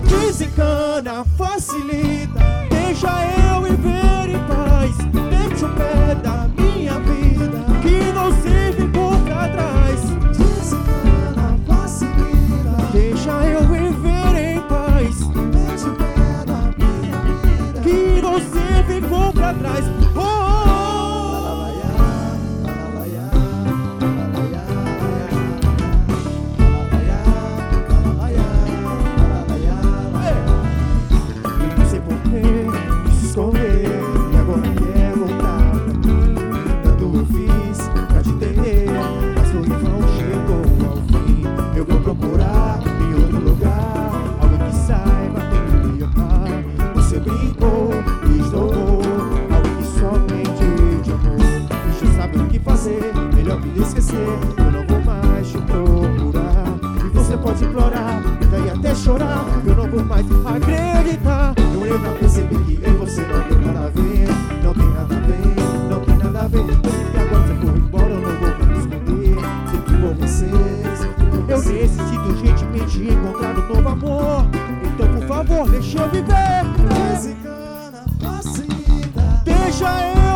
Desencana, facilita, deixa eu viver em paz. Mete o pé da minha vida, que você ficou pra trás. Desencana, facilita, deixa eu viver em paz. Mete o pé da minha vida, que você ficou pra trás. Melhor me esquecer, eu não vou mais te procurar. E você pode implorar, e até chorar, eu não vou mais acreditar. Eu pra perceber que eu e você não tem nada a ver. Não tem nada a ver, não tem nada a ver. E agora você for embora, eu não vou mais me esconder. Sempre por vocês, eu necessito urgentemente encontrar um novo amor. Então por favor, deixa eu viver. Desencana, facilita, deixa eu